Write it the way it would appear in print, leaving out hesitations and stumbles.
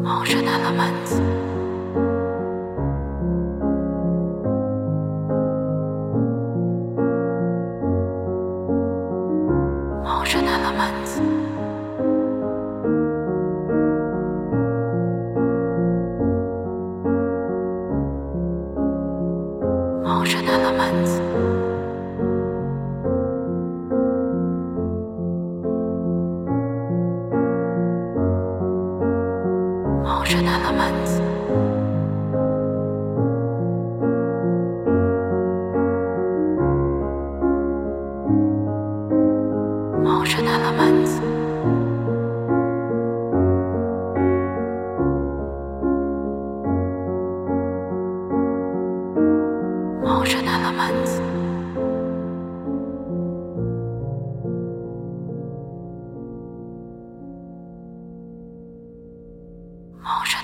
Ocean elements. Ocean elements. Ocean elements. Ocean elements. Ocean elements. Ocean elements. Ocean